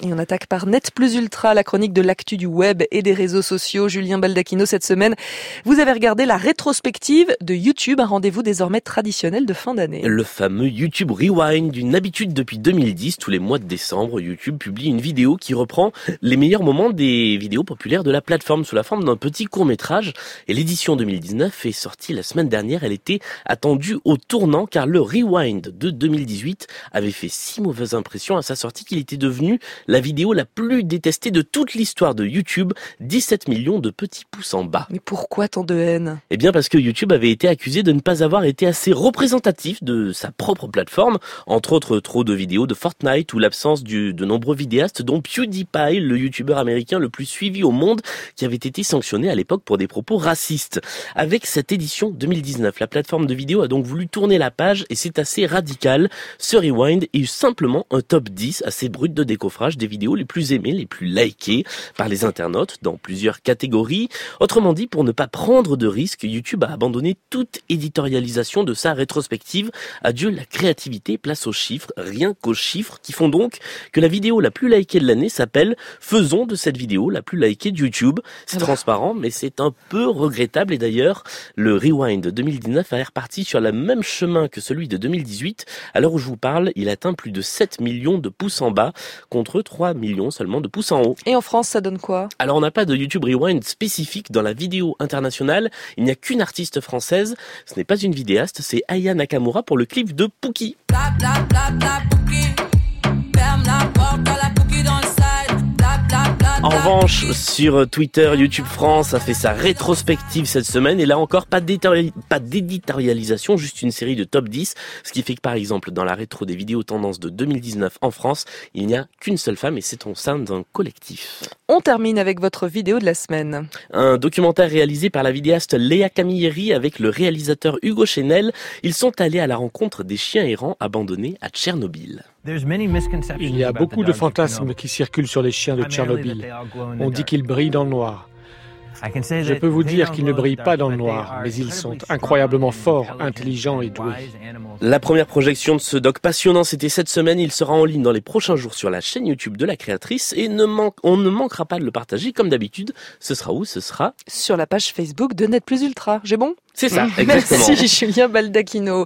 Et on attaque par Net Plus Ultra, la chronique de l'actu du web et des réseaux sociaux. Julien Baldacchino, cette semaine, vous avez regardé la rétrospective de YouTube, un rendez-vous désormais traditionnel de fin d'année. Le fameux YouTube Rewind, une habitude depuis 2010. Tous les mois de décembre, YouTube publie une vidéo qui reprend les meilleurs moments des vidéos populaires de la plateforme sous la forme d'un petit court-métrage. Et l'édition 2019 est sortie la semaine dernière. Elle était attendue au tournant car le Rewind de 2018 avait fait si mauvaise impression à sa sortie qu'il était devenu la vidéo la plus détestée de toute l'histoire de YouTube, 17 millions de petits pouces en bas. Mais pourquoi tant de haine ? Eh bien parce que YouTube avait été accusé de ne pas avoir été assez représentatif de sa propre plateforme, entre autres trop de vidéos de Fortnite ou l'absence de nombreux vidéastes dont PewDiePie, le youtubeur américain le plus suivi au monde, qui avait été sanctionné à l'époque pour des propos racistes. Avec cette édition 2019, la plateforme de vidéo a donc voulu tourner la page et c'est assez radical. Ce Rewind est simplement un top 10 assez brut de décoffrage des vidéos les plus aimées, les plus likées par les internautes dans plusieurs catégories. Autrement dit, pour ne pas prendre de risques, YouTube a abandonné toute éditorialisation de sa rétrospective. Adieu la créativité, place aux chiffres, rien qu'aux chiffres, qui font donc que la vidéo la plus likée de l'année s'appelle « Faisons de cette vidéo la plus likée de YouTube ». C'est transparent, mais c'est un peu regrettable. Et d'ailleurs, le Rewind 2019 est reparti sur le même chemin que celui de 2018. À l'heure où je vous parle, il atteint plus de 7 millions de pouces en bas, contre 3 millions seulement de pouces en haut. Et en France, ça donne quoi ? Alors on n'a pas de YouTube Rewind spécifique dans la vidéo internationale. Il n'y a qu'une artiste française. Ce n'est pas une vidéaste, c'est Aya Nakamura pour le clip de Pookie. Bla bla bla bla Pookie, ferme la porte à la Pookie dans le side. Bla bla bla. En revanche, sur Twitter, YouTube France a fait sa rétrospective cette semaine et là encore pas d'éditorialisation, juste une série de top 10, ce qui fait que par exemple dans la rétro des vidéos tendances de 2019 en France, il n'y a qu'une seule femme et c'est au sein d'un collectif. On termine avec votre vidéo de la semaine. Un documentaire réalisé par la vidéaste Léa Camilleri avec le réalisateur Hugo Chenel. Ils sont allés à la rencontre des chiens errants abandonnés à Tchernobyl. Il y a beaucoup de fantasmes qui circulent sur les chiens de Tchernobyl. On dit qu'ils brillent dans le noir. Je peux vous dire qu'ils ne brillent pas dans le noir, mais ils sont incroyablement forts, intelligents et doués. La première projection de ce doc passionnant, c'était cette semaine. Il sera en ligne dans les prochains jours sur la chaîne YouTube de la créatrice et on ne manquera pas de le partager comme d'habitude. Ce sera où ? Ce sera sur la page Facebook de Net Plus Ultra. J'ai bon ? C'est ça, exactement. Merci Julien Baldacchino.